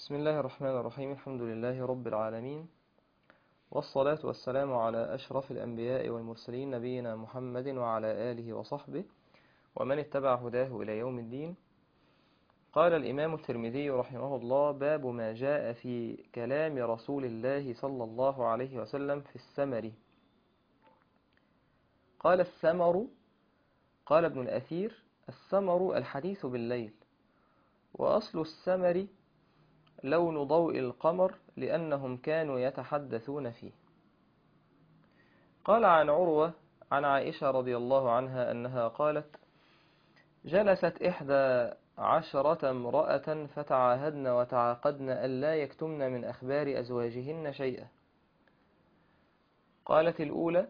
بسم الله الرحمن الرحيم. الحمد لله رب العالمين، والصلاة والسلام على أشرف الأنبياء والمرسلين نبينا محمد وعلى آله وصحبه ومن اتبع هداه إلى يوم الدين. قال الإمام الترمذي رحمه الله: باب ما جاء في كلام رسول الله صلى الله عليه وسلم في السمر. قال السمر، قال ابن الأثير: السمر الحديث بالليل، وأصل السمر لون ضوء القمر، لأنهم كانوا يتحدثون فيه. قال عن عروة عن عائشة رضي الله عنها أنها قالت: جلست 11 امرأة فتعاهدن وتعاقدن ألا يكتمن من أخبار أزواجهن شيئا. قالت الأولى: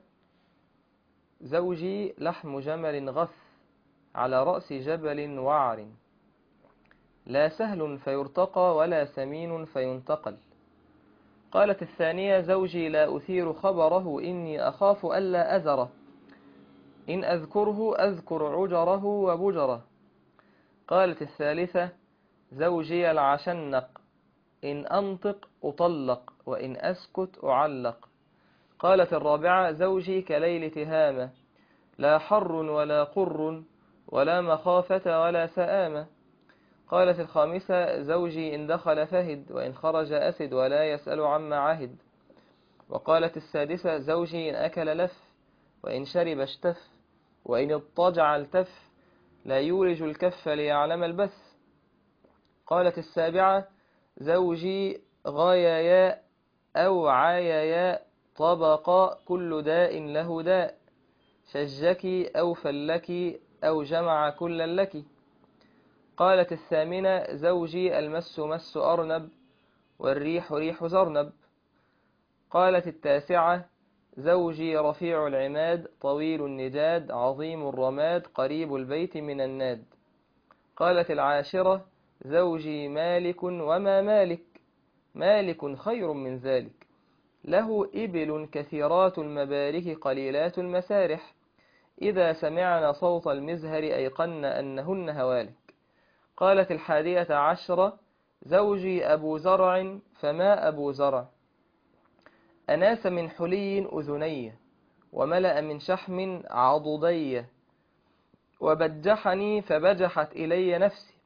زوجي لحم جمل غث على رأس جبل وعر، لا سهل فيرتقى ولا سمين فينتقل. قالت الثانية: زوجي لا أثير خبره، إني أخاف ألا أذره، إن أذكره أذكر عجره وبجره. قالت الثالثة: زوجي العشنق، إن أنطق أطلق، وإن أسكت أعلق. قالت الرابعة: زوجي كليل تهامة، لا حر ولا قر ولا مخافة ولا سآمة. قالت الخامسة: زوجي إن دخل فهد، وإن خرج أسد، ولا يسأل عما عهد. وقالت السادسة: زوجي إن أكل لف، وإن شرب اشتف، وإن اضطجع التف، لا يولج الكف ليعلم البث. قالت السابعة: زوجي غايايا أو عايايا، طبقا كل داء له داء، شجكي أو فلكي أو جمع كلا لك. قالت الثامنة: زوجي المس مس أرنب، والريح ريح زرنب. قالت التاسعة: زوجي رفيع العماد، طويل النجاد، عظيم الرماد، قريب البيت من الناد. قالت العاشرة: زوجي مالك وما مالك، مالك خير من ذلك، له إبل كثيرات المبارك قليلات المسارح، إذا سمعن صوت المزهر أيقن أنهن هوالك. قالت الحادية عشرة: زوجي أبو زرع، فما أبو زرع، أناس من حلي أذني، وملأ من شحم عضدي، وبجحني فبجحت إلي نفسي،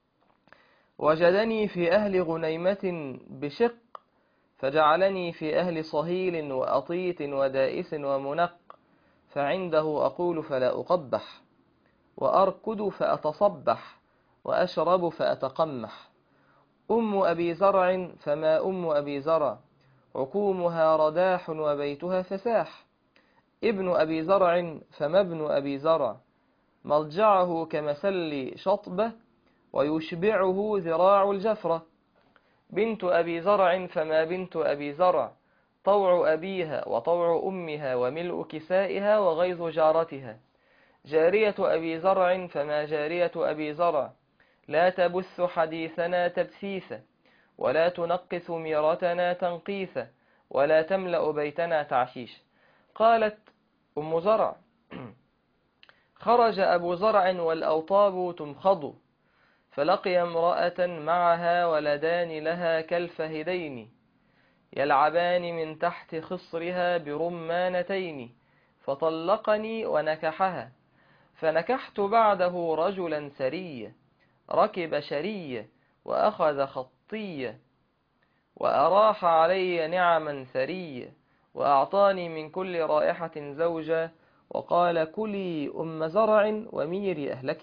وجدني في أهل غنيمة بشق، فجعلني في أهل صهيل وأطيت ودائس ومنق، فعنده أقول فلا أقبح، وأركض فأتصبح، وأشرب فأتقمح. أم أبي زرع، فما أم أبي زرع، عكومها رداح وبيتها فساح. ابن أبي زرع، فما ابن أبي زرع، مضجعه كمسل شطبة، ويشبعه ذراع الجفرة. بنت أبي زرع، فما بنت أبي زرع، طوع أبيها وطوع أمها، وملء كسائها وغيظ جارتها. جارية أبي زرع، فما جارية أبي زرع، لا تبث حديثنا تبثيثا، ولا تنقث ميرتنا تنقيثا، ولا تملأ بيتنا تعشيش. قالت أم زرع: خرج أبو زرع والأوطاب تمخض، فلقي امرأة معها ولدان لها كالفهدين، يلعبان من تحت خصرها برمانتين، فطلقني ونكحها، فنكحت بعده رجلا سريا، ركب شريا، وأخذ خطيا، وأراح علي نعما ثريا، وأعطاني من كل رائحة زوجا، وقال: كلي أم زرع وميري أهلك.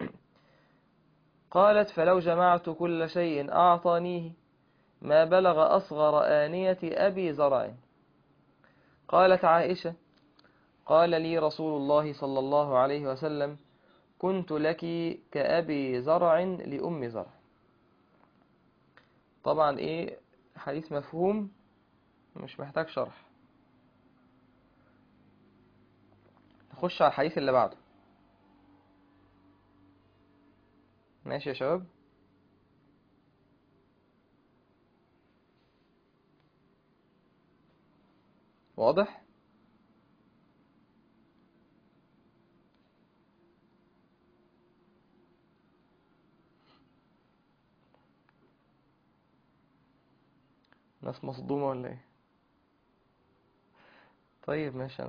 قالت: فلو جمعت كل شيء أعطانيه، ما بلغ أصغر آنية أبي زرع. قالت عائشة: قال لي رسول الله صلى الله عليه وسلم: كنت لك كأبي زرع لأم زرع. طبعا حديث مفهوم، مش محتاج شرح. نخش على الحديث اللي بعده. ماشي يا شباب؟ واضح؟ ناس مصدومة ولا ايه؟ طيب ماشي،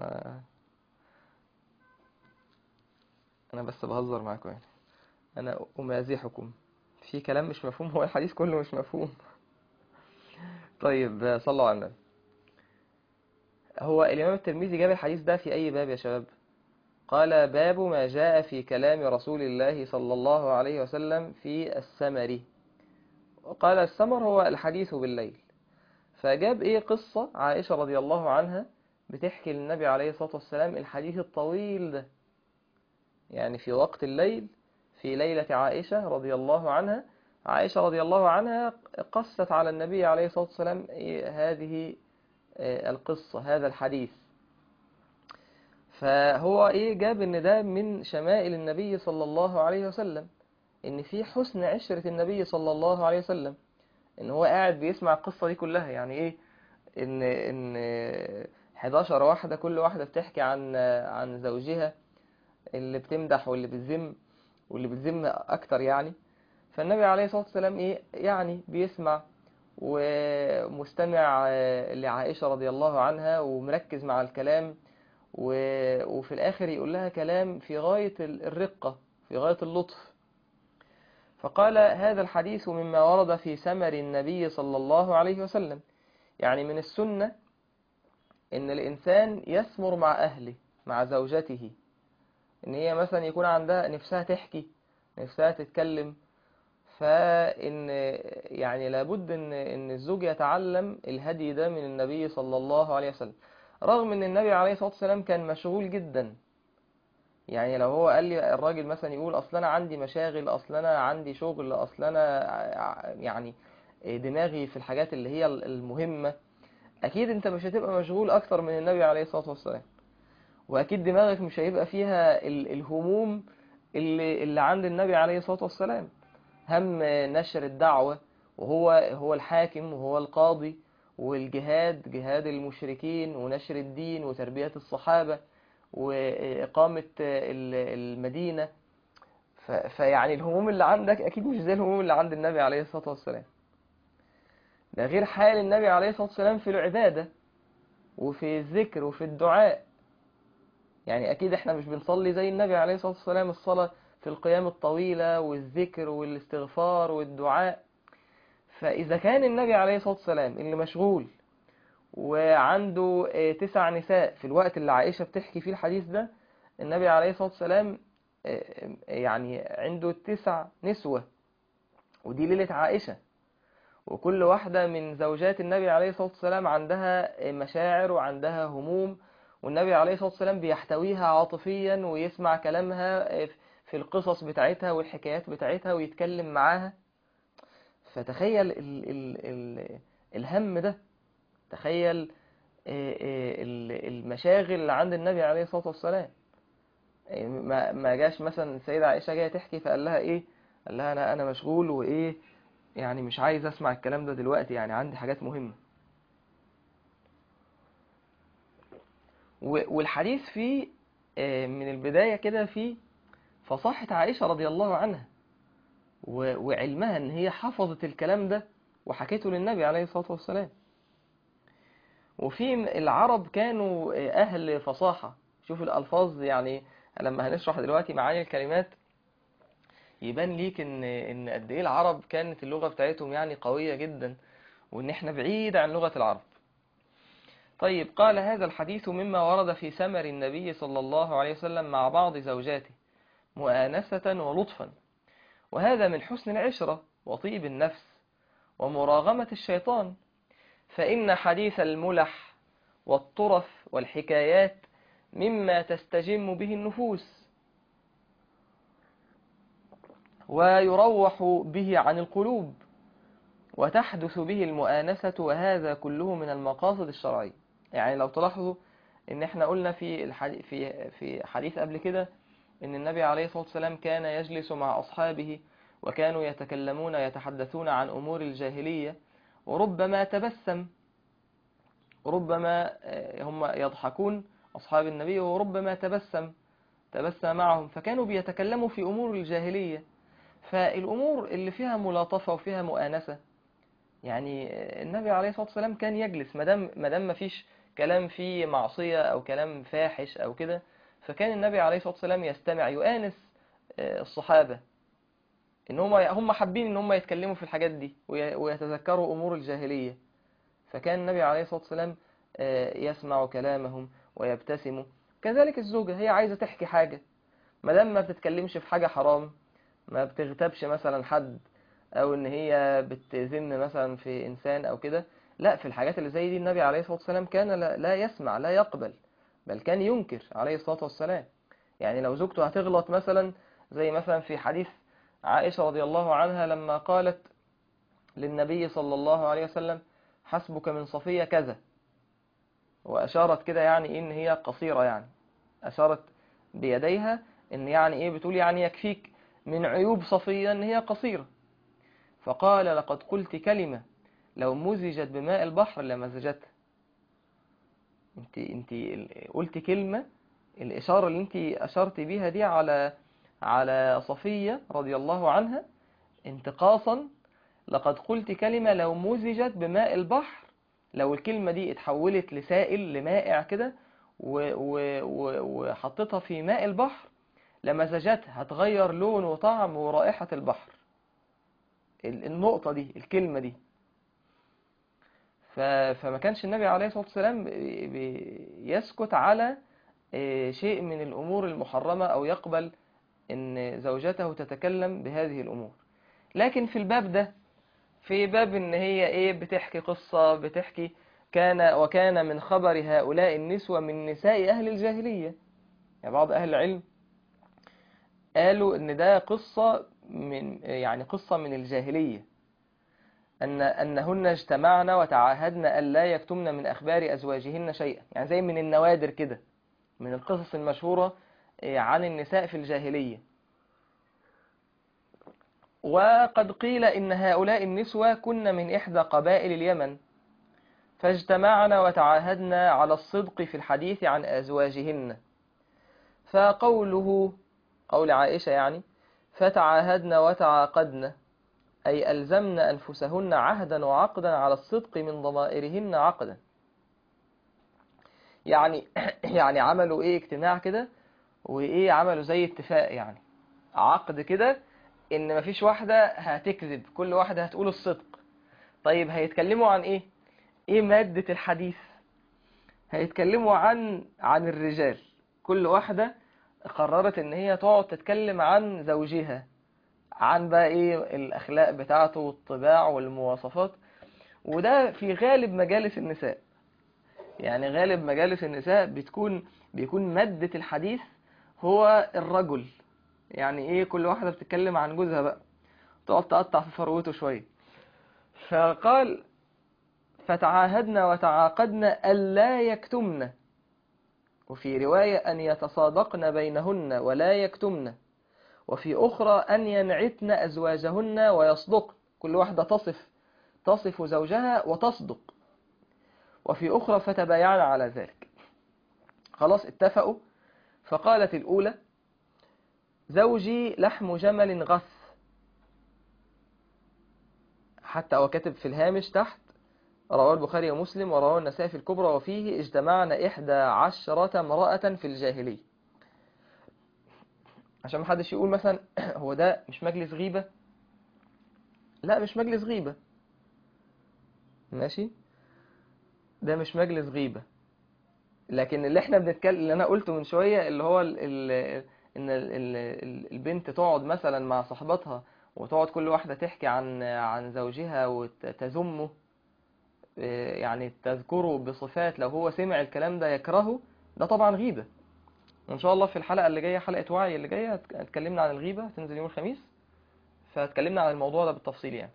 انا بس بهزر معاكم يعني، انا امازحكم في كلام مش مفهوم، هو الحديث كله مش مفهوم. طيب صلوا على النبي. هو الامام الترمذي جاب الحديث ده في اي باب يا شباب؟ قال باب ما جاء في كلام رسول الله صلى الله عليه وسلم في السمر. وقال السمر هو الحديث بالليل. فجاب ايه؟ قصة عائشة رضي الله عنها بتحكي للنبي عليه الصلاة والسلام الحديث الطويل ده، يعني في وقت الليل، في ليلة عائشة رضي الله عنها. عائشة رضي الله عنها قصت على النبي عليه الصلاة والسلام هذه القصة، هذا الحديث. فهو جاب ان ده من شمائل النبي صلى الله عليه وسلم، ان في حسن عشرة النبي صلى الله عليه وسلم، ان هو قاعد بيسمع القصة دي كلها. يعني ان 11 واحدة كل واحدة بتحكي عن زوجها، اللي بتمدح واللي بتذم، واللي بتذم اكتر يعني. فالنبي عليه الصلاة والسلام يعني بيسمع ومستمع لعائشة رضي الله عنها، ومركز مع الكلام، وفي الآخر يقول لها كلام في غاية الرقة، في غاية اللطف. فقال هذا الحديث مما ورد في سمر النبي صلى الله عليه وسلم. يعني من السنة إن الإنسان يسمر مع أهله، مع زوجته، إن هي مثلا يكون عندها نفسها تحكي، نفسها تتكلم. فإن يعني لابد إن الزوج يتعلم الهدي ده من النبي صلى الله عليه وسلم، رغم إن النبي عليه الصلاة والسلام كان مشغول جدا. يعني لو هو قال لي الراجل مثلا يقول أصل أنا عندي مشاغل، أصل أنا عندي شغل، أصل أنا يعني دماغي في الحاجات اللي هي المهمة، أكيد أنت مش هتبقى مشغول أكتر من النبي عليه الصلاة والسلام. وأكيد دماغك مش هيبقى فيها الهموم اللي عند النبي عليه الصلاة والسلام، هم نشر الدعوة، وهو الحاكم وهو القاضي، والجهاد، جهاد المشركين، ونشر الدين، وتربية الصحابة، وإقامة المدينة. فيعني الهموم اللي عندك أكيد مش زي الهموم اللي عند النبي عليه الصلاة والسلام. ده غير حال النبي عليه الصلاة والسلام في العبادة، وفي الذكر، وفي الدعاء. يعني أكيد إحنا مش بنصلي زي النبي عليه الصلاة والسلام الصلاة في القيام الطويلة والذكر والاستغفار والدعاء. فإذا كان النبي عليه الصلاة والسلام اللي مشغول وعنده 9 نساء في الوقت اللي عائشة بتحكي فيه الحديث ده، النبي عليه الصلاة والسلام يعني عنده 9 نسوة، ودي ليلة عائشة، وكل واحدة من زوجات النبي عليه الصلاة والسلام عندها مشاعر وعندها هموم، والنبي عليه الصلاة والسلام بيحتويها عاطفيا ويسمع كلامها في القصص بتاعتها والحكايات بتاعتها ويتكلم معاها. فتخيل الهم ده، تخيل المشاغل اللي عند النبي عليه الصلاة والسلام. ما جاش مثلا السيدة عائشة جاية تحكي فقال لها قال لها أنا مشغول يعني مش عايز أسمع الكلام ده دلوقتي، يعني عندي حاجات مهمة. والحديث فيه من البداية كده فيه فصاحة عائشة رضي الله عنها، وعلمها ان هي حفظت الكلام ده وحكيته للنبي عليه الصلاة والسلام. وفي العرب كانوا أهل فصاحة. شوف الألفاظ، يعني لما هنشرح دلوقتي معاني الكلمات يبان ليك إن قد إيه العرب كانت اللغة بتاعتهم يعني قوية جدا، وإن إحنا بعيد عن لغة العرب. طيب قال هذا الحديث مما ورد في سمر النبي صلى الله عليه وسلم مع بعض زوجاته مؤانسة ولطفا، وهذا من حسن العشرة وطيب النفس ومراغمة الشيطان، فإن حديث الملح والطرف والحكايات مما تستجم به النفوس ويروح به عن القلوب وتحدث به المؤانسة، وهذا كله من المقاصد الشرعية. يعني لو تلاحظوا ان احنا قلنا في حديث قبل كده ان النبي عليه الصلاة والسلام كان يجلس مع أصحابه وكانوا يتكلمون يتحدثون عن أمور الجاهلية، وربما تبسم، ربما هم يضحكون أصحاب النبي، وربما تبسم معهم، فكانوا بيتكلموا في أمور الجاهلية. فالأمور اللي فيها ملاطفة وفيها مؤانسة يعني النبي عليه الصلاة والسلام كان يجلس ما دام ما فيش كلام فيه معصية أو كلام فاحش أو كده، فكان النبي عليه الصلاة والسلام يستمع يؤانس الصحابة، إن هم حابين إن هم يتكلموا في الحاجات دي ويتذكروا أمور الجاهلية. فكان النبي عليه الصلاة والسلام يسمع كلامهم ويبتسم. كذلك الزوجة هي عايزة تحكي حاجة، ما دام ما بتتكلمش في حاجة حرام، ما بتغتابش مثلا حد، او ان هي بتذم مثلا في انسان او كده، لا، في الحاجات اللي زي دي النبي عليه الصلاة والسلام كان لا يسمع، لا يقبل، بل كان ينكر عليه الصلاة والسلام. يعني لو زوجته هتغلط مثلا، زي مثلا في حديث عائشة رضي الله عنها لما قالت للنبي صلى الله عليه وسلم: حسبك من صفية كذا، وأشارت كده يعني إن هي قصيرة، يعني أشارت بيديها إن يعني إيه، بتقول يعني يكفيك من عيوب صفية إن هي قصيرة. فقال: لقد قلت كلمة لو مزجت بماء البحر لمزجتها. انت قلت كلمة، الإشارة اللي انت أشرت بيها دي على صفية رضي الله عنها انتقاصا. لقد قلت كلمة لو مزجت بماء البحر، لو الكلمة دي اتحولت لسائل لمائع كده وحطيتها في ماء البحر لمزجتها، هتغير لون وطعم ورائحة البحر. النقطة دي، الكلمة دي. فما كانش النبي عليه الصلاة والسلام يسكت على شيء من الأمور المحرمة أو يقبل أن زوجته تتكلم بهذه الأمور. لكن في الباب ده، في باب ان هي ايه، بتحكي قصة، بتحكي وكان من خبر هؤلاء النسوة من نساء اهل الجاهلية. يعني بعض اهل العلم قالوا ان ده قصة قصة من الجاهلية، انهن اجتمعن وتعاهدن الا يكتمن من اخبار ازواجهن شيئا، يعني زي من النوادر كده، من القصص المشهورة عن النساء في الجاهلية. وقد قيل إن هؤلاء النسوة كن من إحدى قبائل اليمن، فاجتمعنا وتعاهدنا على الصدق في الحديث عن أزواجهن. فقوله، قول عائشة يعني، فتعاهدنا وتعاقدنا، أي ألزمنا أنفسهن عهدا وعقدا على الصدق من ضمائرهن عقدا. يعني يعني عملوا إيه، اجتماع كده، وإيه، عملوا زي اتفاق، يعني عقد كده، إن مفيش واحدة هتكذب، كل واحدة هتقول الصدق. طيب هيتكلموا عن إيه؟ إيه مادة الحديث؟ هيتكلموا عن الرجال. كل واحدة قررت ان هي تقعد تتكلم عن زوجها، عن بقى ايه الاخلاق بتاعته والطباع والمواصفات. وده في غالب مجالس النساء، يعني غالب مجالس النساء بيكون مادة الحديث هو الرجل. يعني ايه، كل واحدة بتتكلم عن جوزها بقى، تقعد تقطع في فروته شوية. فقال: فتعاهدنا وتعاقدنا ألا يكتمن، وفي رواية أن يتصادقن بينهن ولا يكتمن، وفي أخرى أن ينعتن أزواجهن ويصدقن، كل واحدة تصف زوجها وتصدق. وفي أخرى فتبايعن على ذلك. خلاص اتفقوا. فقالت الأولى: زوجي لحم جمل غث. حتى وكتب في الهامش تحت: رواه البخاري ومسلم ورواه النسائي في الكبرى، وفيه اجتمعن 11 امرأة في الجاهلية. عشان محدش يقول مثلا هو ده مش مجلس غيبة. لا، مش مجلس غيبة، ماشي، ده مش مجلس غيبة. لكن اللي احنا بنتكلم، اللي انا قلته من شوية، اللي هو ان البنت تقعد مثلا مع صاحبتها، وتقعد كل واحدة تحكي عن زوجها وتذمه، يعني تذكره بصفات لو هو سمع الكلام ده يكرهه، ده طبعا غيبة. وإن شاء الله في الحلقة اللي جاية، حلقة وعي اللي جاية، اتكلمنا عن الغيبة، هتنزل يوم الخميس، فاتكلمنا عن الموضوع ده بالتفصيل يعني.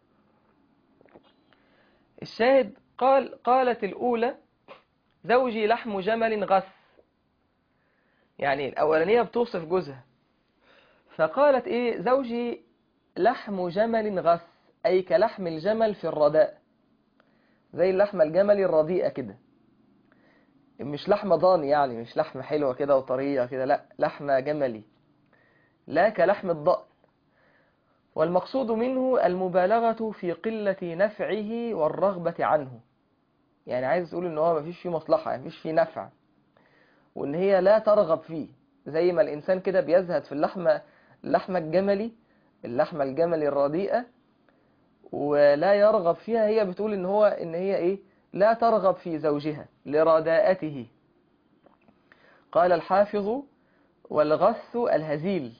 الشاهد، قالت الأولى: زوجي لحم جمل غث. يعني الأولانية بتوصف جوزها، فقالت إيه، زوجي لحم جمل غث، أي كلحم الجمل في الرداء، زي اللحمة الجملي الرديئة كده، مش لحمة ضاني، يعني مش لحمة حلوة كده وطرية كده، لا، لحمة جملي، لا كلحم الضأن. والمقصود منه المبالغة في قلة نفعه والرغبة عنه. يعني عايز تقول ان هو مفيش فيه مصلحة، مفيش فيه نفع، وان هي لا ترغب فيه. زي ما الانسان كده بيزهد في اللحمة الجملي، اللحمة الجملي الرديئة، ولا يرغب فيها. هي بتقول ان هي ايه، لا ترغب في زوجها لرداءته. قال الحافظ: والغث الهزيل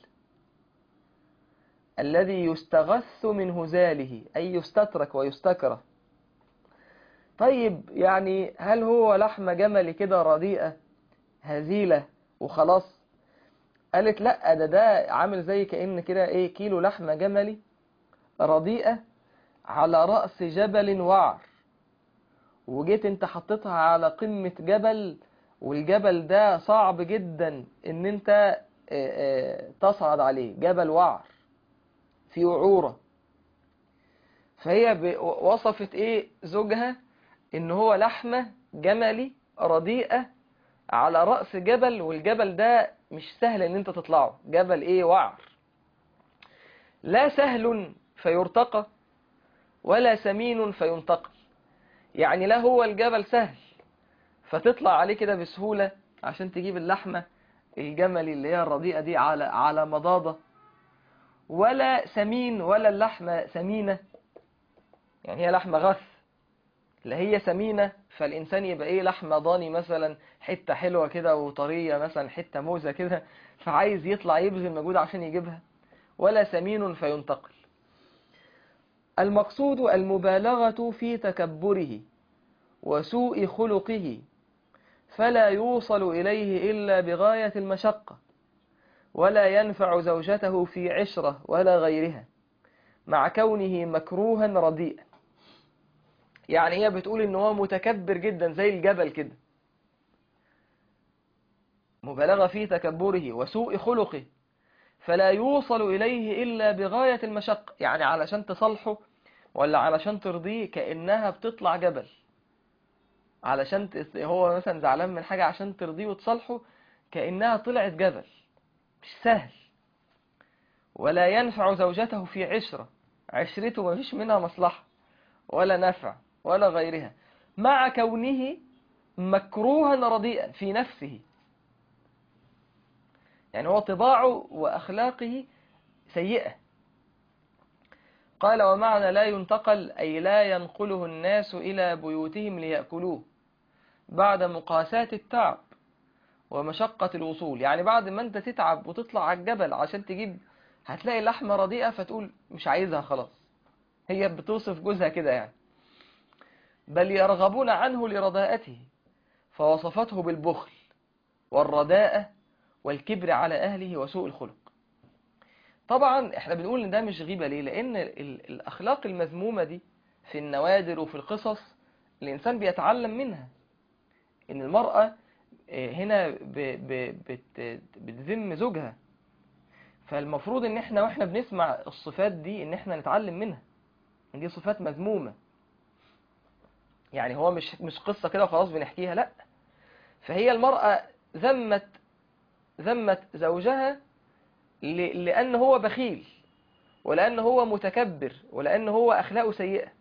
الذي يستغث من هزاله، أي يستترك ويستكره. طيب يعني هل هو لحمة جمل كده رديئة هزيلة وخلاص؟ قالت لا، ده عامل زي كأن كده ايه، كيلو لحمة جملي رديئة على رأس جبل وعر، وجيت انت حطيتها على قمة جبل، والجبل ده صعب جدا ان انت تصعد عليه، جبل وعر في وعورة. فهي وصفت ايه زوجها ان هو لحمة جملي رديئة على رأس جبل، والجبل ده مش سهل ان انت تطلعه، جبل ايه، وعر، لا سهل فيرتقى ولا سمين فينتقل. يعني لا هو الجبل سهل فتطلع عليه كده بسهولة عشان تجيب اللحمة الجملي اللي هي الرديئة دي على مضاضة، ولا سمين، ولا اللحمة سمينة، يعني هي لحمة غث، لا هي سمينة فالإنسان يبقى إيه، لحمة ضاني مثلا، حتة حلوة كده وطرية، مثلا حتة موزة كده، فعايز يطلع يبذل مجهود عشان يجيبها، ولا سمين فينتقل. المقصود المبالغة في تكبره وسوء خلقه، فلا يوصل إليه إلا بغاية المشقة، ولا ينفع زوجته في عشرة ولا غيرها، مع كونه مكروها رديئا. يعني هي بتقول إن هو متكبر جدا زي الجبل كده، مبالغة في تكبره وسوء خلقه، فلا يوصل إليه إلا بغاية المشقة. يعني علشان تصلحه ولا علشان ترضيه كأنها بتطلع جبل، علشان هو مثلا زعلان من حاجة، عشان ترضيه وتصلحه كأنها طلعت جبل، مش سهل. ولا ينفع زوجته في عشرة، عشرته ما فيش منها مصلحة ولا نفع ولا غيرها، مع كونه مكروها رديئا في نفسه. يعني هو طباعه وأخلاقه سيئة. قال: ومعنى لا ينتقل أي لا ينقله الناس إلى بيوتهم ليأكلوه بعد مقاساة التعب ومشقة الوصول. يعني بعد ما انت تتعب وتطلع على الجبل عشان تجيب، هتلاقي لحمة رديئة فتقول مش عايزها خلاص. هي بتوصف جوزها كده يعني. بل يرغبون عنه لرداءته، فوصفته بالبخل والرداءة والكبر على أهله وسوء الخلق. طبعا احنا بنقول ان ده مش غيبة. ليه؟ لأن الأخلاق المذمومة دي في النوادر وفي القصص الإنسان بيتعلم منها. إن المرأة هنا بتذم زوجها، فالمفروض ان احنا واحنا بنسمع الصفات دي ان احنا نتعلم منها، ان دي صفات مذمومة. يعني هو مش قصة كده وخلاص بنحكيها، لا. فهي المرأة ذمت زوجها لأن هو بخيل، ولأن هو متكبر، ولأن هو أخلاقه سيئة.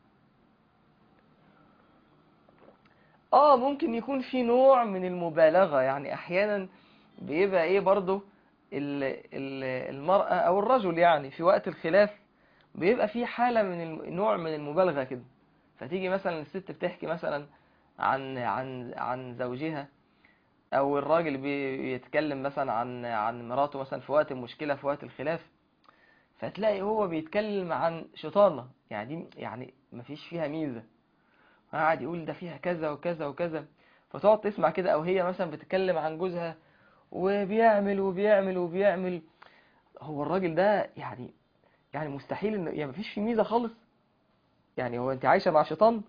ممكن يكون في نوع من المبالغة. يعني أحيانا بيبقى إيه برضه المرأة أو الرجل يعني في وقت الخلاف بيبقى في حالة من نوع من المبالغة كده. فتيجي مثلا الست بتحكي مثلا عن زوجها، او الراجل بيتكلم مثلا عن مراته مثلا في وقت المشكلة، في وقت الخلاف، فتلاقي هو بيتكلم عن شيطانة، يعني دي يعني مفيش فيها ميزة، قاعد يقول ده فيها كذا وكذا وكذا. فتقعد تسمع كده، او هي مثلا بتتكلم عن جوزها وبيعمل وبيعمل وبيعمل. هو الراجل ده يعني مستحيل انه، يعني مفيش فيه ميزة خالص. يعني هو انت عايشة مع شيطان.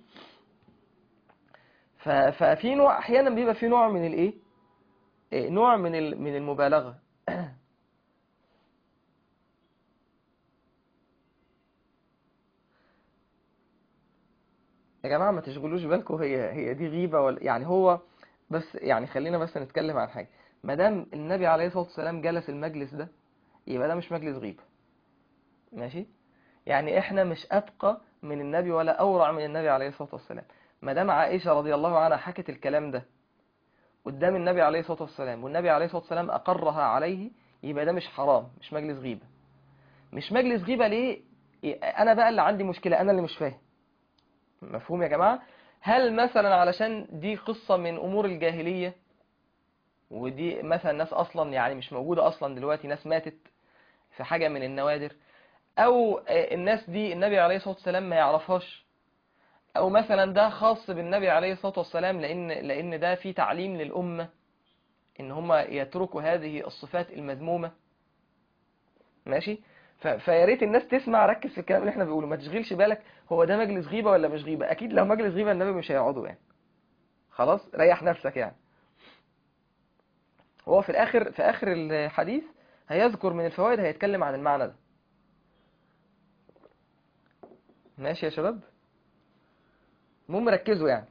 ففي نوع احيانا بيبقى في نوع من الايه، نوع من المبالغة. يا جماعة ما تشغلوش بالكم، هي دي غيبة ولا يعني هو بس، يعني خلينا بس نتكلم عن حاجة. ما دام النبي عليه الصلاة والسلام جلس المجلس ده، يبقى ده مش مجلس غيبة، ماشي. يعني احنا مش أتقى من النبي ولا أورع من النبي عليه الصلاة والسلام. ما دام عائشة رضي الله عنها حكت الكلام ده قدام النبي عليه الصلاة والسلام والنبي عليه الصلاة والسلام أقرها عليه، يبقى ده مش حرام، مش مجلس غيبة. مش مجلس غيبة ليه؟ أنا بقى اللي عندي مشكلة، أنا اللي مش فاهم. مفهوم يا جماعة؟ هل مثلا علشان دي قصة من أمور الجاهلية، ودي مثلا ناس أصلا يعني مش موجودة أصلا دلوقتي، ناس ماتت في حاجة من النوادر، أو الناس دي النبي عليه الصلاة والسلام ما يعرفهاش، أو مثلا ده خاص بالنبي عليه الصلاة والسلام لأن ده في تعليم للأمة إن هم يتركوا هذه الصفات المذمومة. ماشي. فيا ريت الناس تسمع، ركز في الكلام اللي احنا بنقوله، ما تشغلش بالك هو ده مجلس غيبة ولا مش غيبة. أكيد لو مجلس غيبة النبي مش هيقعدوا يعني. خلاص ريح نفسك يعني. هو في آخر الحديث هيذكر من الفوائد، هيتكلم عن المعنى ده. ماشي يا شباب، المهم ركزوا يعني.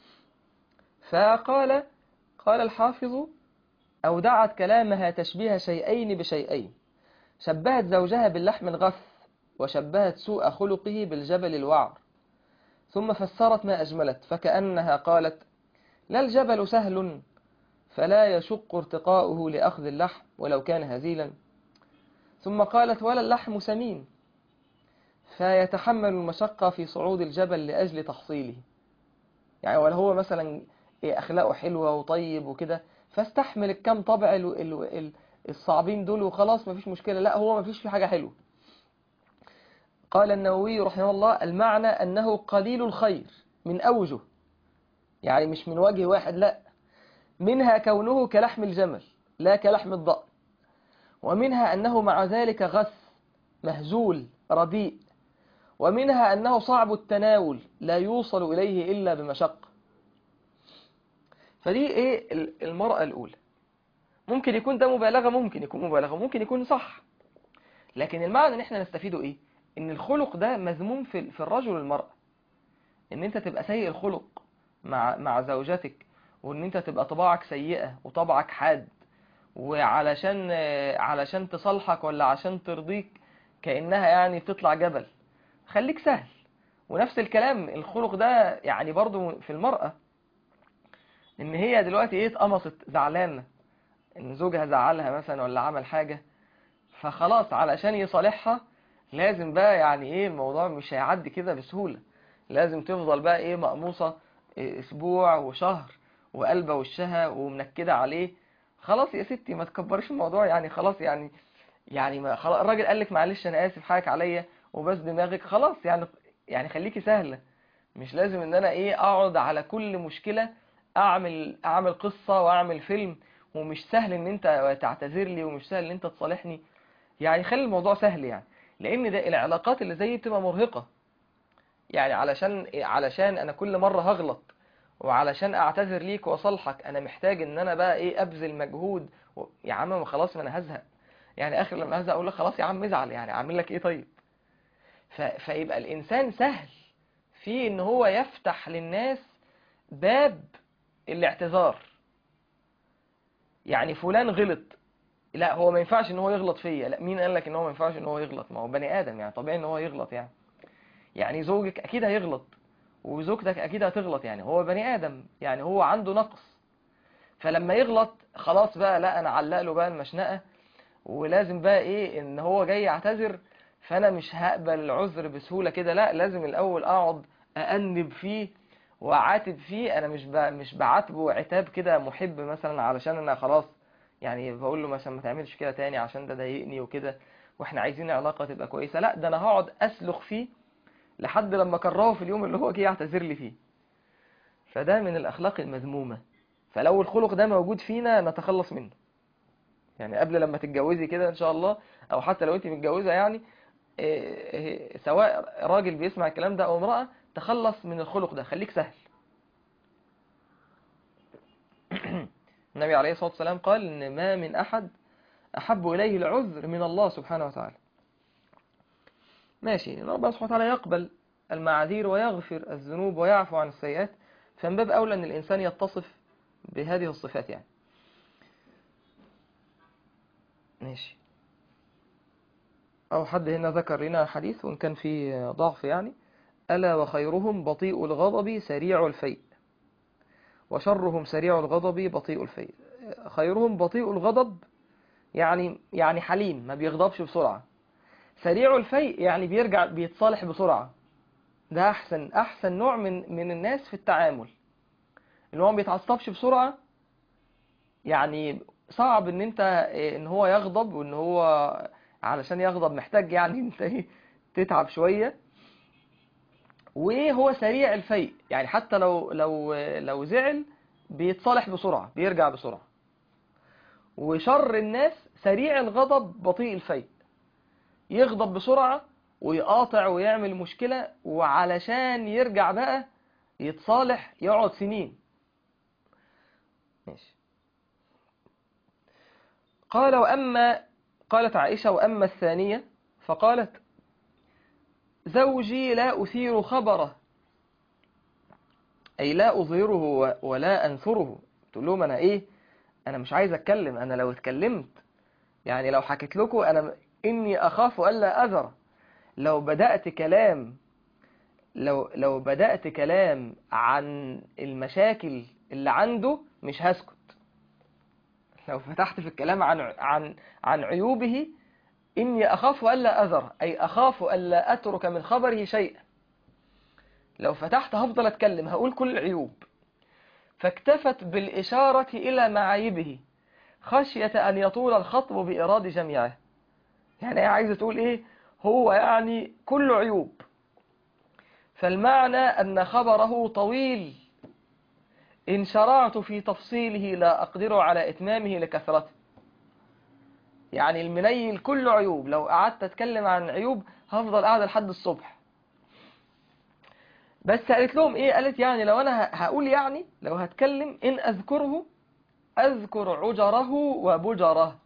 قال الحافظ: أودعت كلامها تشبيه شيئين بشيئين، شبهت زوجها باللحم الغث، وشبهت سوء خلقه بالجبل الوعر، ثم فسرت ما أجملت، فكأنها قالت: لا الجبل سهل فلا يشق ارتقاؤه لأخذ اللحم ولو كان هزيلا. ثم قالت: ولا اللحم سمين فيتحمل المشقة في صعود الجبل لأجل تحصيله. يعني ولا هو مثلا أخلاقه حلوة وطيب وكده، فاستحمل الكام طبع الصعبين دول وخلاص مفيش مشكلة. لا، هو مفيش في حاجة حلوة. قال النووي رحمه الله: المعنى أنه قليل الخير من أوجه، يعني مش من وجه واحد، لا، منها كونه كلحم الجمل لا كلحم الضأن، ومنها أنه مع ذلك غث مهزول رديء، ومنها أنه صعب التناول لا يوصل إليه إلا بمشقة. فدي إيه المرأة الأولى. ممكن يكون ده مبالغة، ممكن يكون مبالغة، ممكن يكون صح، لكن المعنى ان احنا نستفيده ايه؟ ان الخلق ده مذموم في الرجل والمرأة. ان انت تبقى سيء الخلق مع زوجتك، وان انت تبقى طباعك سيئة وطبعك حاد، وعلشان علشان تصالحك ولا عشان ترضيك كأنها يعني بتطلع جبل. خليك سهل. ونفس الكلام الخلق ده يعني برضو في المرأة، ان هي دلوقتي ايه، اتقمصت زعلانة ان زوجها زعلها مثلا ولا عمل حاجة، فخلاص علشان يصالحها لازم بقى يعني ايه، الموضوع مش هيعدي كده بسهولة. لازم تفضل بقى ايه، مقموصة اسبوع وشهر وقلبة وشها ومنكدة عليه. خلاص يا ستي ما تكبرش الموضوع يعني، خلاص يعني ما خلاص الراجل قالك معلش انا اسف حقك عليا وبس دماغك، خلاص يعني خليكي سهلة. مش لازم ان انا ايه اقعد على كل مشكلة اعمل قصة واعمل فيلم، ومش سهل ان انت تعتذر لي ومش سهل ان انت تصالحني. يعني خلي الموضوع سهل يعني، لان ده العلاقات اللي زي بتبقى مرهقة. يعني علشان انا كل مرة هغلط، وعلشان اعتذر ليك واصالحك انا محتاج ان انا بقى ايه ابذل مجهود يا عم ما خلاص، ما انا هزهق يعني. اخر لما هزهق اقول لك خلاص يا عم ازعل، يعني اعمل لك ايه طيب. فيبقى الانسان سهل في ان هو يفتح للناس باب الاعتذار. يعني فلان غلط، لا هو ما ينفعش ان هو يغلط فيا. لا، مين قال لك ان هو ما ينفعش ان هو يغلط؟ ما هو بني ادم يعني، طبيعي ان هو يغلط يعني زوجك اكيد هيغلط، وزوجتك اكيد هتغلط، يعني هو بني ادم يعني هو عنده نقص. فلما يغلط خلاص بقى لا انا علق له بقى المشنقة، ولازم بقى ايه ان هو جاي يعتذر، فانا مش هقبل العذر بسهولة كده. لا، لازم الاول اقعد أأنب فيه وأعاتب فيه. انا مش بعاتبه عتاب كده محب مثلا علشان انا خلاص يعني بقول له مثلا ما تعملش كده تاني عشان ده ضايقني وكده واحنا عايزين علاقة تبقى كويسة. لا، ده انا هقعد اسلخ فيه لحد لما اكرهه في اليوم اللي هو جه يعتذر لي فيه. فده من الاخلاق المذمومة. فلو الخلق ده موجود فينا نتخلص منه. يعني قبل لما تتجوزي كده ان شاء الله، او حتى لو انت متجوزة يعني، سواء راجل بيسمع الكلام ده او امرأة، تخلص من الخلق ده، خليك سهل. النبي عليه الصلاة والسلام قال ان ما من احد احب اليه العذر من الله سبحانه وتعالى. ماشي، ربنا سبحانه وتعالى يقبل المعاذير ويغفر الذنوب ويعفو عن السيئات، فمن باب اولى ان الانسان يتصف بهذه الصفات يعني. ماشي. أو حد هنا ذكر لنا حديث وإن كان فيه ضعف يعني: ألا وخيرهم بطيء الغضب سريع الفيء، وشرهم سريع الغضب بطيء الفيء. خيرهم بطيء الغضب يعني حليم، ما بيغضبش بسرعة. سريع الفيء يعني بيرجع بيتصالح بسرعة. ده أحسن نوع من الناس في التعامل، اللي هو ما بيتعصبش بسرعة. يعني صعب ان هو يغضب، وان هو علشان يغضب محتاج يعني انت تتعب شوية. وهو سريع الفيء، يعني حتى لو زعل بيتصالح بسرعة، بيرجع بسرعة. وشر الناس سريع الغضب بطيء الفيء، يغضب بسرعة ويقاطع ويعمل مشكلة، وعلشان يرجع بقى يتصالح يقعد سنين. ماشي. قالت عائشة: وأما الثانية فقالت: زوجي لا أثير خبره، أي لا أظهره ولا أنثره. تقول لهم أنا مش عايز أتكلم. أنا لو اتكلمت، يعني لو حكيت لكم إني أخاف ألا أذر. لو بدأت كلام لو بدأت كلام عن المشاكل اللي عنده مش هسكت. لو فتحت في الكلام عن عيوبه، إني أخاف ألا أذر، أي أخاف ألا أترك من خبره شيئا. لو فتحت هفضل أتكلم، هقول كل العيوب. فاكتفت بالإشارة إلى معايبه خشية أن يطول الخطب بإيراد جميعه. يعني هي عايزة تقول هو يعني كله عيوب. فالمعنى أن خبره طويل، إن شرعت في تفصيله لا أقدر على إتمامه لكثرته. يعني المنيل كله عيوب، لو قعدت أتكلم عن عيوب هفضل قاعدة لحد الصبح. بس قالت لهم قالت يعني لو أنا هقول، يعني لو هتكلم إن أذكره أذكر عجره وبجره.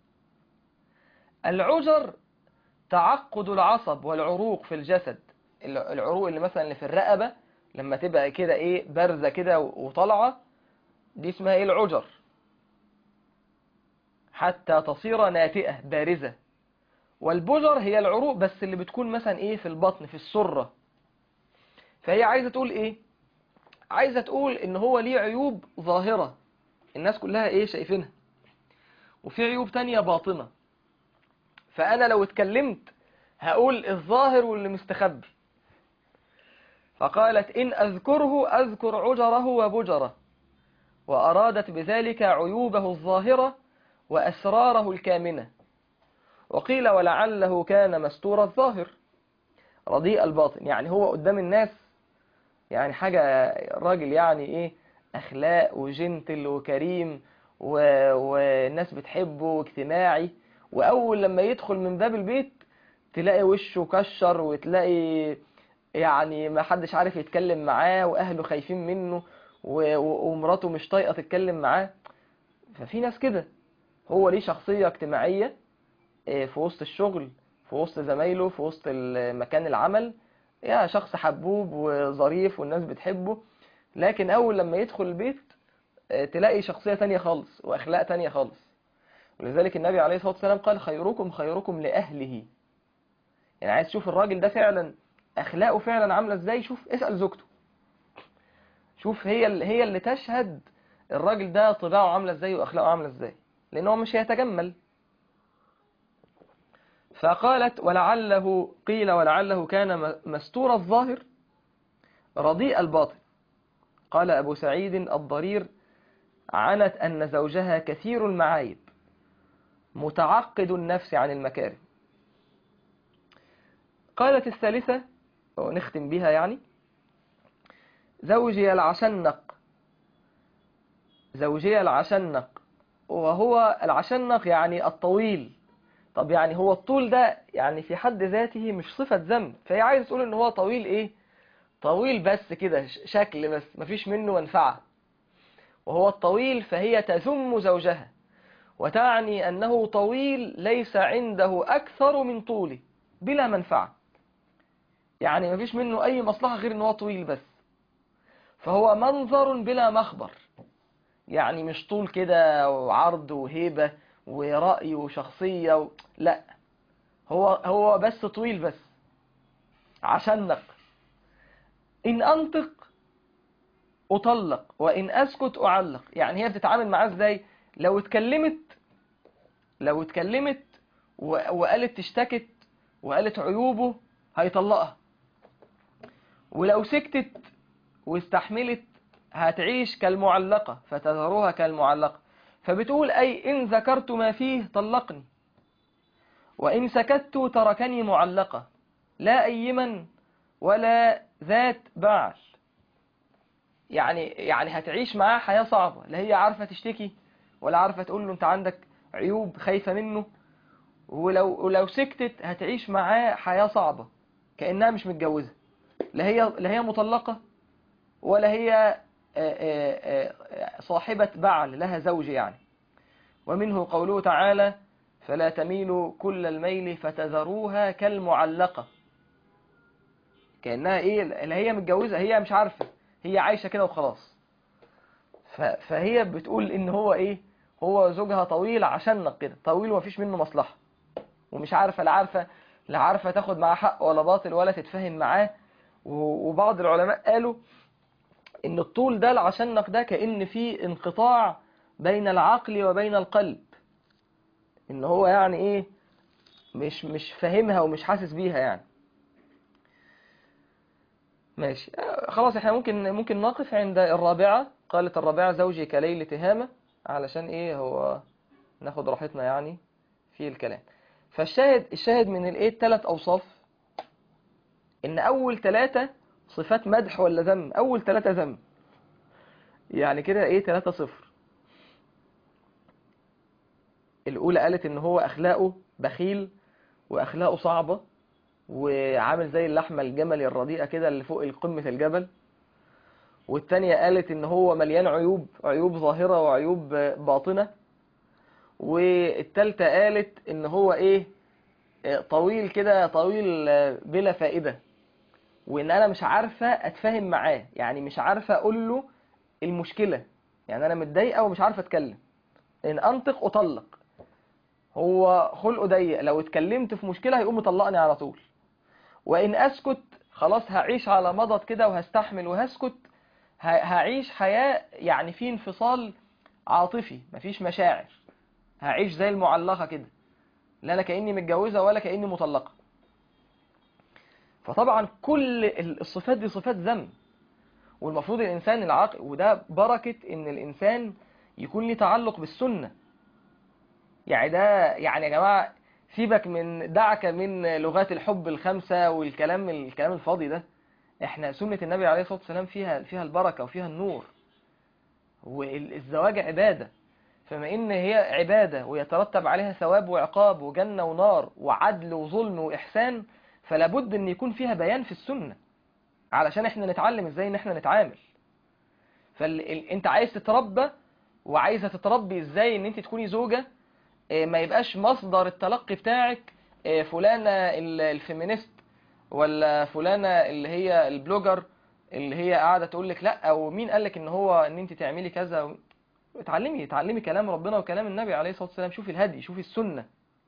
العجر تعقد العصب والعروق في الجسد. العروق اللي مثلا اللي في الرقبة لما تبقى كده بارزة كده وطالعة، دي اسمها العجر، حتى تصير ناتئة بارزة. والبجر هي العروق بس اللي بتكون مثلا في البطن في السرة. فهي عايزة تقول عايزة تقول ان هو ليه عيوب ظاهرة الناس كلها شايفينها، وفي عيوب تانية باطنة. فأنا لو اتكلمت هقول الظاهر واللي مستخبي. فقالت: إن أذكره أذكر عجره وبجره. وأرادت بذلك عيوبه الظاهرة وأسراره الكامنة. وقيل: ولعله كان مستور الظاهر رديء الباطن. يعني هو قدام الناس يعني حاجة، راجل يعني أخلاق وجنتل وكريم والناس بتحبه واجتماعي. وأول لما يدخل من باب البيت تلاقي وشه كشر، وتلاقي يعني ما حدش عارف يتكلم معاه، وأهله خايفين منه، ومراته مش طايقة تتكلم معاه. ففي ناس كده هو ليه شخصية اجتماعية في وسط الشغل، في وسط زمايله، في وسط مكان العمل، شخص حبوب وظريف والناس بتحبه. لكن أول لما يدخل البيت تلاقي شخصية تانية خالص وأخلاق تانية خالص. ولذلك النبي عليه الصلاة والسلام قال: خيركم خيركم لأهله. يعني عايز تشوف الراجل ده فعلا أخلاقه فعلا عاملة ازاي، شوف اسأل زوجته، شوف هي اللي تشهد الراجل ده طباعه عاملة ازاي وأخلاقه عاملة ازاي، لأنه مش هيتجمل. فقالت: ولعله كان مستور الظاهر رديء الباطن. قال أبو سعيد الضرير: عنت أن زوجها كثير المعايب متعقد النفس عن المكارم. قالت الثالثة ونختم بها يعني: زوجي العشنق. وهو العشنق يعني الطويل. طب يعني هو الطول ده يعني في حد ذاته مش صفة ذم، فهي عايز تقول ان هو طويل طويل بس كده شكل، بس مفيش منه منفعة. وهو الطويل فهي تذم زوجها وتعني أنه طويل ليس عنده أكثر من طوله بلا منفعة. يعني مفيش منه أي مصلحة غير أنه طويل بس. فهو منظر بلا مخبر، يعني مش طول كده وعرض وهيبة ورأي وشخصية لا، هو بس طويل بس عشنق. إن أنطق أطلق وإن أسكت أعلق. يعني هي بتتعامل معاه إزاي؟ لو اتكلمت وقالت تشتكت وقالت عيوبه هيطلقها، ولو سكتت واستحملت هتعيش كالمعلقة فتذروها كالمعلقة. فبتقول أي إن ذكرت ما فيه طلقني، وإن سكت تركني معلقة، لا أيمن ولا ذات بعل. يعني هتعيش معاه حياة صعبة، لا هي عارفة تشتكي ولا عارفة تقول له أنت عندك عيوب خايفة منه، ولو سكتت هتعيش معاه حياة صعبة كأنها مش متجوزة، لا هي مطلقة ولا هي صاحبة بعل لها زوج يعني. ومنه قوله تعالى فلا تميلوا كل الميل فتذروها كالمعلقة. كأنها ايه؟ لا هي متجوزة، هي مش عارفة، هي عايشة كده وخلاص. فهي بتقول ان هو ايه؟ هو زوجها طويل عشان كده، طويل ومفيش منه مصلحة، ومش عارفة لا عارفة تاخد معاه حق ولا باطل ولا تتفهم معاه. وبعض العلماء قالوا ان الطول ده العشنق ده كأن في انقطاع بين العقل وبين القلب، ان هو يعني ايه؟ مش فاهمها ومش حاسس بيها يعني. ماشي خلاص، احنا ممكن نقف عند الرابعة. قالت الرابعة زوجي كليل تهامة، علشان ايه؟ هو ناخد راحتنا يعني في الكلام. الشاهد من الايه؟ الثلاث اوصاف، ان اول ثلاثة صفات مدح ولا ذم؟ اول ثلاثة ذم، يعني كده ايه؟ 3-0. الاولى قالت ان هو اخلاقه بخيل واخلاقه صعبة وعامل زي اللحمة الجملي الرديئة كده اللي فوق قمة الجبل. والتانية قالت ان هو مليان عيوب ظاهرة وعيوب باطنة. والتالتة قالت ان هو ايه؟ طويل كده، طويل بلا فائدة، وان انا مش عارفة اتفاهم معاه، يعني مش عارفة اقول له المشكلة، يعني انا متضايقة ومش عارفة اتكلم. ان انطق اطلق، هو خلقه ضيق، لو اتكلمت في مشكلة هيقوم مطلقني على طول. وان اسكت خلاص هعيش على مضض كده وهستحمل وهسكت، هعيش حياة يعني في انفصال عاطفي، مفيش مشاعر، هعيش زي المعلقة كده، لا انا كأني متجوزة ولا كأني مطلقة. فطبعا كل الصفات دي صفات ذم، والمفروض الإنسان العاقل، وده بركة إن الإنسان يكون له تعلق بالسنة. يعني ده يعني يا جماعة سيبك دعك من لغات الحب الخمسة الكلام الفاضي ده. احنا سنة النبي عليه الصلاة والسلام فيها البركة وفيها النور، والزواج عبادة. فما إن هي عبادة ويترتب عليها ثواب وعقاب وجنة ونار وعدل وظلم وإحسان، فلا بد ان يكون فيها بيان في السنة علشان احنا نتعلم ازاي ان احنا نتعامل. فانت عايز تتربى وعايزة تتربي ازاي ان انت تكوني زوجة، ما يبقاش مصدر التلقي بتاعك فلانة الفيمينيست ولا فلانة اللي هي البلوجر اللي هي قاعدة تقول لك لا، او مين قال لك ان انت تعملي كذا. اتعلمي كلام ربنا وكلام النبي عليه الصلاة والسلام، شوفي الهدي، شوفي السنة.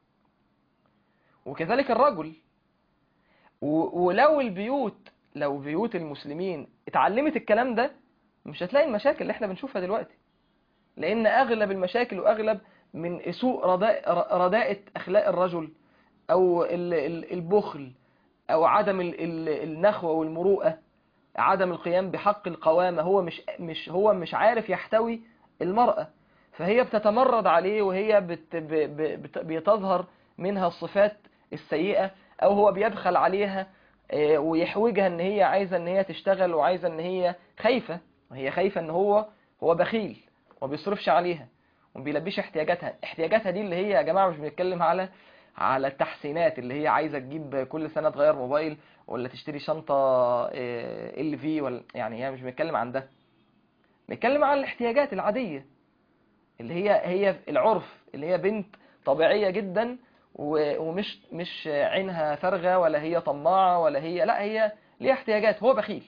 وكذلك الرجل. ولو لو بيوت المسلمين اتعلمت الكلام ده، مش هتلاقي المشاكل اللي احنا بنشوفها دلوقتي، لان اغلب المشاكل واغلب من سوء رداءة اخلاق الرجل او البخل او عدم النخوة والمروءة، عدم القيام بحق القوامة، هو مش عارف يحتوي المرأة، فهي بتتمرد عليه، وهي بتظهر منها الصفات السيئة، او هو بيبخل عليها ويحوجها ان هي عايزة ان هي تشتغل، وعايزة ان هي خايفة، وهي خايفة ان هو بخيل وما بيصرفش عليها وما بيلبيش احتياجاتها دي، اللي هي يا جماعة مش بنتكلم على التحسينات اللي هي عايزة تجيب كل سنة تغير موبايل ولا تشتري شنطة ال في، ولا يعني هي مش بنتكلم عن ده، بنتكلم عن الاحتياجات العادية اللي هي العرف، اللي هي بنت طبيعية جدا ومش عينها فارغة ولا هي طماعة ولا لا، هي ليها احتياجات، هو بخيل،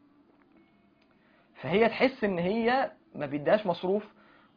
فهي تحس ان هي ما بيديهاش مصروف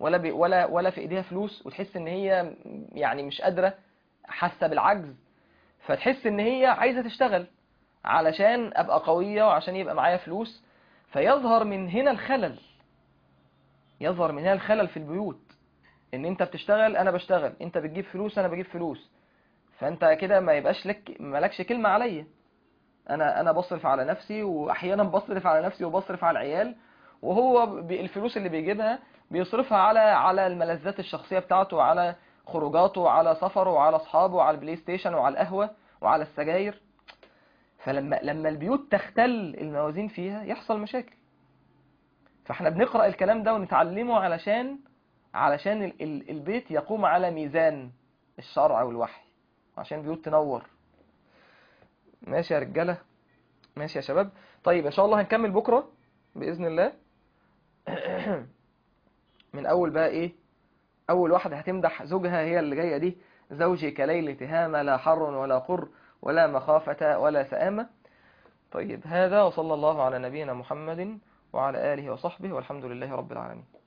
ولا في ايديها فلوس، وتحس ان هي يعني مش قادرة، حاسة بالعجز، فتحس ان هي عايزة تشتغل علشان ابقى قوية وعشان يبقى معايا فلوس. فيظهر من هنا الخلل، يظهر من هنا الخلل في البيوت، ان انت بتشتغل انا بشتغل، انت بتجيب فلوس انا بجيب فلوس، فانت كده ما يبقاش لك مالكش كلمة عليا. انا بصرف على نفسي، واحيانا بصرف على نفسي وبصرف على العيال، وهو الفلوس اللي بيجيبها بيصرفها على الملذات الشخصية بتاعته، وعلى خروجاته وعلى سفره وعلى اصحابه وعلى البلاي ستيشن وعلى القهوة وعلى السجاير. فلما البيوت تختل الموازين فيها يحصل مشاكل. فاحنا بنقرأ الكلام ده ونتعلمه علشان البيت يقوم على ميزان الشرع والوحي، عشان البيوت تنور. ماشي يا رجالة، ماشي يا شباب. طيب ان شاء الله هنكمل بكرة بإذن الله. من اول بقى ايه، اول واحدة هتمدح زوجها هي اللي جاية دي: زوجي كليل تهامة، لا حر ولا قر ولا مخافة ولا سآمة. طيب هذا، وصلى الله على نبينا محمد وعلى آله وصحبه، والحمد لله رب العالمين.